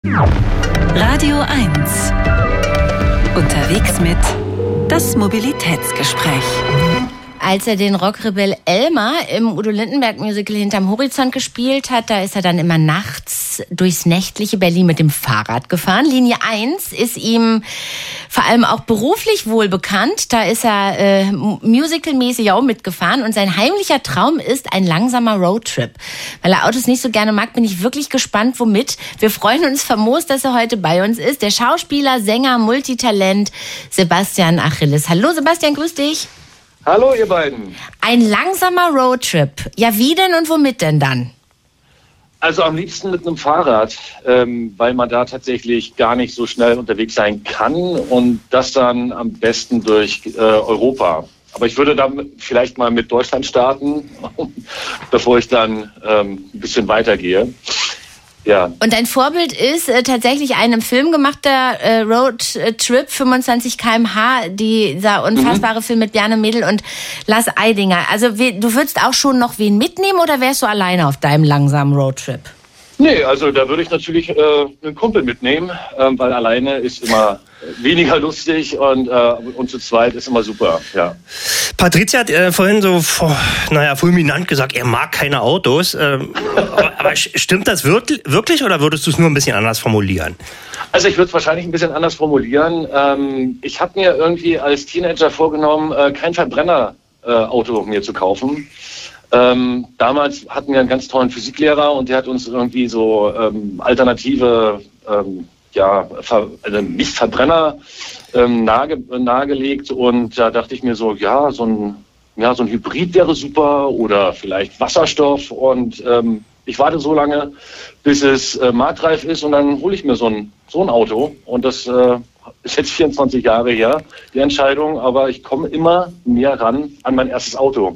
Radio 1. Unterwegs mit das Mobilitätsgespräch. Als er den Rockrebell Elmar im Udo Lindenberg-Musical Hinterm Horizont gespielt hat, da ist er dann immer nachts durchs nächtliche Berlin mit dem Fahrrad gefahren. Linie 1 ist ihm vor allem auch beruflich wohl bekannt. Da ist er musicalmäßig auch mitgefahren. Und sein heimlicher Traum ist ein langsamer Roadtrip. Weil er Autos nicht so gerne mag, bin ich wirklich gespannt, womit. Wir freuen uns famos, dass er heute bei uns ist. Der Schauspieler, Sänger, Multitalent Sebastian Achilles. Hallo Sebastian, grüß dich. Hallo ihr beiden. Ein langsamer Roadtrip. Ja, wie denn und womit denn dann? Also am liebsten mit einem Fahrrad, weil man da tatsächlich gar nicht so schnell unterwegs sein kann und das dann am besten durch Europa. Aber ich würde dann vielleicht mal mit Deutschland starten, bevor ich dann ein bisschen weitergehe. Ja. Und dein Vorbild ist tatsächlich ein im Film gemachter Roadtrip, 25 km/h, dieser unfassbare Film mit Bjarne Mädel und Lars Eidinger. Also du würdest auch schon noch wen mitnehmen oder wärst du alleine auf deinem langsamen Roadtrip? Nee, also da würde ich natürlich einen Kumpel mitnehmen, weil alleine ist immer weniger lustig und zu zweit ist immer super, ja. Patricia hat vorhin so fulminant gesagt, er mag keine Autos. Aber stimmt das wirklich oder würdest du es nur ein bisschen anders formulieren? Also ich würde es wahrscheinlich ein bisschen anders formulieren. Ich habe mir irgendwie als Teenager vorgenommen, kein Verbrennerauto mir zu kaufen. Damals hatten wir einen ganz tollen Physiklehrer und der hat uns irgendwie so alternative Nicht-Verbrenner nahegelegt und da dachte ich mir so, so ein Hybrid wäre super oder vielleicht Wasserstoff und ich warte so lange, bis es marktreif ist und dann hole ich mir so ein Auto und das ist jetzt 24 Jahre her, die Entscheidung, aber ich komme immer näher ran an mein erstes Auto.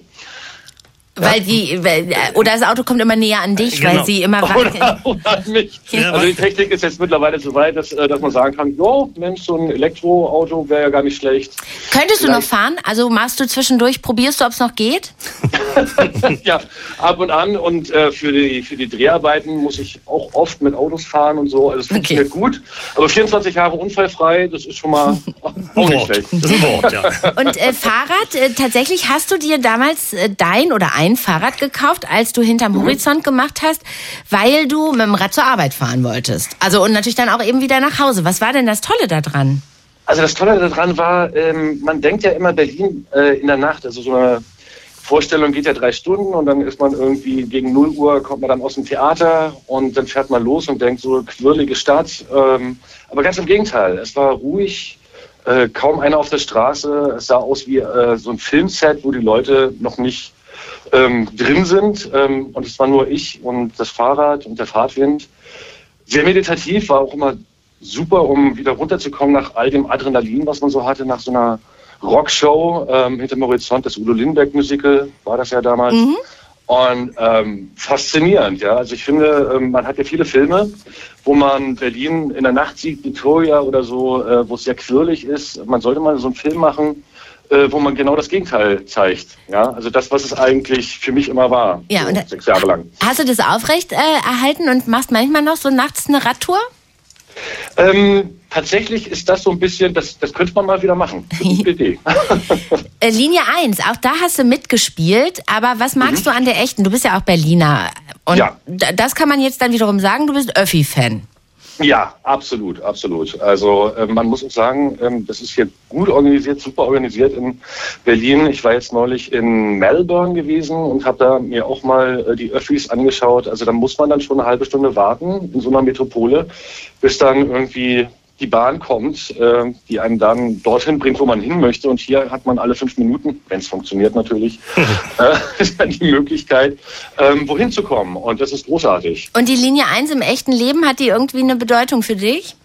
Oder das Auto kommt immer näher an dich, genau. Weil sie immer oder an mich. Also die Technik ist jetzt mittlerweile so weit, dass man sagen kann, Mensch, so ein Elektroauto wäre ja gar nicht schlecht. Könntest du noch fahren? Also machst du zwischendurch, probierst du, ob es noch geht? Ja, ab und an und für die Dreharbeiten muss ich auch oft mit Autos fahren und so, also es funktioniert gut. Aber 24 Jahre unfallfrei, das ist schon mal auch nicht schlecht. Das ist ein Wort, ja. Und Fahrrad, tatsächlich hast du dir damals ein Fahrrad gekauft, als du Hinterm Horizont gemacht hast, weil du mit dem Rad zur Arbeit fahren wolltest. Also und natürlich dann auch eben wieder nach Hause. Was war denn das Tolle daran? Also das Tolle daran war, man denkt ja immer Berlin in der Nacht, also so eine Vorstellung geht ja 3 Stunden und dann ist man irgendwie gegen 0 Uhr, kommt man dann aus dem Theater und dann fährt man los und denkt so, quirlige Stadt. Aber ganz im Gegenteil, es war ruhig, kaum einer auf der Straße. Es sah aus wie so ein Filmset, wo die Leute noch nicht drin sind und es war nur ich und das Fahrrad und der Fahrtwind. Sehr meditativ, war auch immer super, um wieder runterzukommen nach all dem Adrenalin, was man so hatte, nach so einer Rockshow Hinterm Horizont, das Udo Lindenberg-Musical war das ja damals. Und faszinierend, ja. Also ich finde, man hat ja viele Filme, wo man Berlin in der Nacht sieht, Victoria oder so, wo es sehr quirlig ist. Man sollte mal so einen Film machen, wo man genau das Gegenteil zeigt. Ja, also das, was es eigentlich für mich immer war, ja, so 6 Jahre lang. Hast du das aufrecht erhalten und machst manchmal noch so nachts eine Radtour? Tatsächlich ist das so ein bisschen, das könnte man mal wieder machen. Das ist eine gute Idee. Linie 1, auch da hast du mitgespielt, aber was magst du an der echten? Du bist ja auch Berliner. Und ja. Das kann man jetzt dann wiederum sagen, du bist Öffi-Fan. Ja, absolut, absolut. Also man muss auch sagen, das ist hier gut organisiert, super organisiert in Berlin. Ich war jetzt neulich in Melbourne gewesen und habe da mir auch mal die Öffis angeschaut. Also da muss man dann schon eine halbe Stunde warten in so einer Metropole, bis dann irgendwie die Bahn kommt, die einen dann dorthin bringt, wo man hin möchte. Und hier hat man alle 5 Minuten, wenn es funktioniert natürlich, ist dann die Möglichkeit, wohin zu kommen. Und das ist großartig. Und die Linie 1 im echten Leben, hat die irgendwie eine Bedeutung für dich?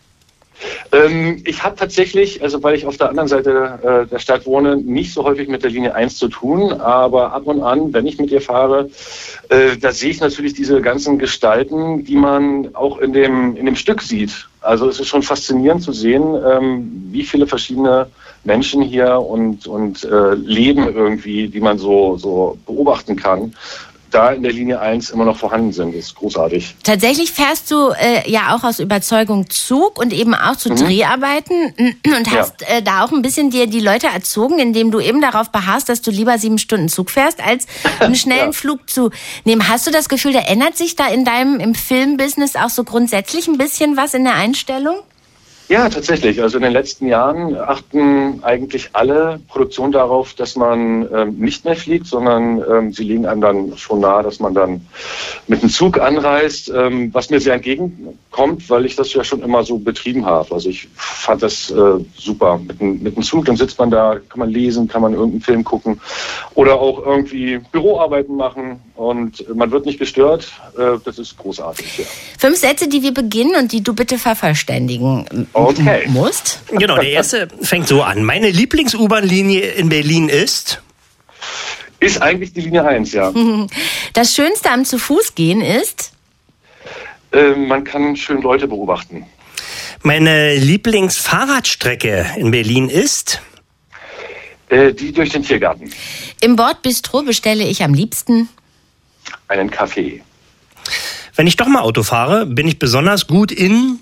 Ich habe tatsächlich, also weil ich auf der anderen Seite der Stadt wohne, nicht so häufig mit der Linie 1 zu tun, aber ab und an, wenn ich mit ihr fahre, da sehe ich natürlich diese ganzen Gestalten, die man auch in dem Stück sieht. Also es ist schon faszinierend zu sehen, wie viele verschiedene Menschen hier und Leben irgendwie, die man so beobachten kann. da in der Linie 1 immer noch vorhanden sind. Das ist großartig. Tatsächlich fährst du ja auch aus Überzeugung Zug und eben auch zu Dreharbeiten und hast da auch ein bisschen dir die Leute erzogen, indem du eben darauf beharrst, dass du lieber 7 Stunden Zug fährst, als einen schnellen Flug zu nehmen. Hast du das Gefühl, da ändert sich da im Filmbusiness auch so grundsätzlich ein bisschen was in der Einstellung? Ja, tatsächlich. Also in den letzten Jahren achten eigentlich alle Produktionen darauf, dass man nicht mehr fliegt, sondern sie legen einem dann schon nahe, dass man dann mit dem Zug anreist, was mir sehr entgegenkommt, weil ich das ja schon immer so betrieben habe. Also ich fand das super. Mit dem Zug, dann sitzt man da, kann man lesen, kann man irgendeinen Film gucken oder auch irgendwie Büroarbeiten machen und man wird nicht gestört. Das ist großartig. Ja. 5 Sätze, die wir beginnen und die du bitte vervollständigen musst. Genau, der erste fängt so an. Meine Lieblings-U-Bahn-Linie in Berlin ist eigentlich die Linie 1, ja. Das Schönste am Zu-Fuß-Gehen ist? Man kann schön Leute beobachten. Meine Lieblings-Fahrradstrecke in Berlin ist? Die durch den Tiergarten. Im Bordbistro bestelle ich am liebsten? Einen Kaffee. Wenn ich doch mal Auto fahre, bin ich besonders gut in?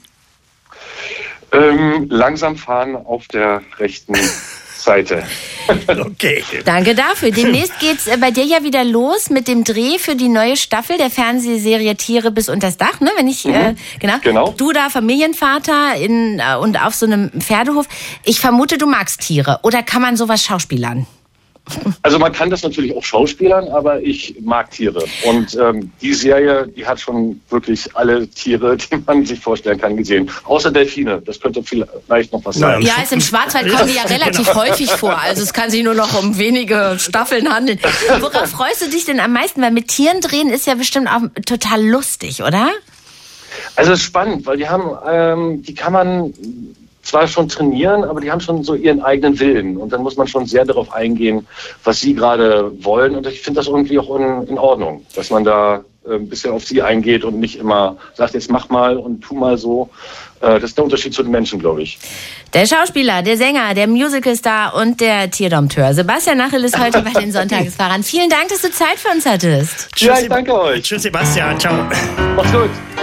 Langsam fahren auf der rechten Seite. Okay. Danke dafür. Demnächst geht's bei dir ja wieder los mit dem Dreh für die neue Staffel der Fernsehserie Tiere bis unters Dach, ne? Wenn ich genau. Du da Familienvater und auf so einem Pferdehof. Ich vermute, du magst Tiere. Oder kann man sowas schauspielern? Also man kann das natürlich auch schauspielern, aber ich mag Tiere. Und die Serie, die hat schon wirklich alle Tiere, die man sich vorstellen kann, gesehen. Außer Delfine, das könnte vielleicht noch was sein. Ja, im Schwarzwald kommen die ja relativ häufig vor. Also es kann sich nur noch um wenige Staffeln handeln. Worauf freust du dich denn am meisten? Weil mit Tieren drehen ist ja bestimmt auch total lustig, oder? Also es ist spannend, weil die kann man zwar schon trainieren, aber die haben schon so ihren eigenen Willen. Und dann muss man schon sehr darauf eingehen, was sie gerade wollen. Und ich finde das irgendwie auch in Ordnung, dass man da ein bisschen auf sie eingeht und nicht immer sagt, jetzt mach mal und tu mal so. Das ist der Unterschied zu den Menschen, glaube ich. Der Schauspieler, der Sänger, der Musicalstar und der Tierdompteur. Sebastian Nachel ist heute bei den Sonntagsfahrern. Vielen Dank, dass du Zeit für uns hattest. Tschüss, ja, ich danke euch. Tschüss, Sebastian. Ciao. Macht's gut.